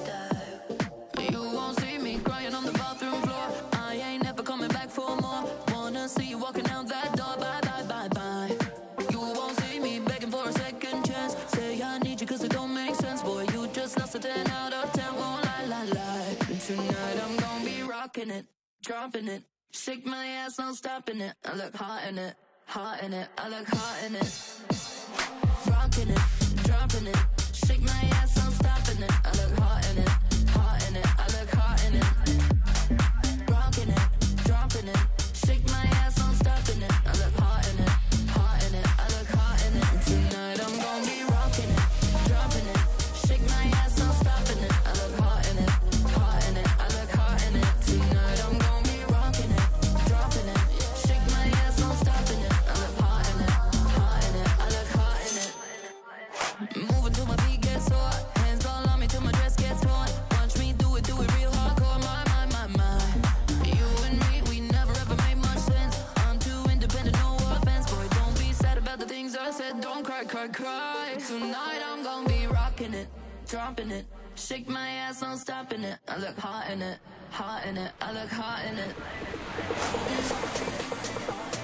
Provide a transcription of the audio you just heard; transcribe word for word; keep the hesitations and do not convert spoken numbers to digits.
You won't see me crying on the bathroom floor. I ain't never coming back for more. Wanna see you walking out that door. Bye, bye, bye, bye. You won't see me begging for a second chance. Say I need you cause it don't make sense. Boy, you just lost a ten out of ten. Won't lie, lie, lie. Tonight I'm gonna be rocking it, dropping it. Shake my ass, no stopping it. I look hot in it, hot in it. I look hot in it. Rocking it, dropping it. Shake my ass, no stopping it. I look hot in it, hot in it. I look hot in it. Rocking it, dropping it. Shake my ass, no stopping it. I look hot in it, hot in it. I look hot in it. Tonight I'm gonna be rocking it, dropping it. Shake my ass, no stopping it. I look hot in it, hot in it. I look hot in it. Tonight I'm gonna be rocking it, dropping it. Shake my ass, no stopping it. I look hot in it, hot in it. I look hot in it. Moving till my feet get sore. Hands all on me till my dress gets torn. Watch me do it, do it real hardcore. My, my, my, my. You and me, we never ever made much sense. I'm too independent, no offense. Boy, don't be sad about the things I said. Don't cry, cry, cry. Tonight I'm gonna be rocking it, dropping it. Shake my ass, no stopping it. I look hot in it, hot in it. I look hot in it.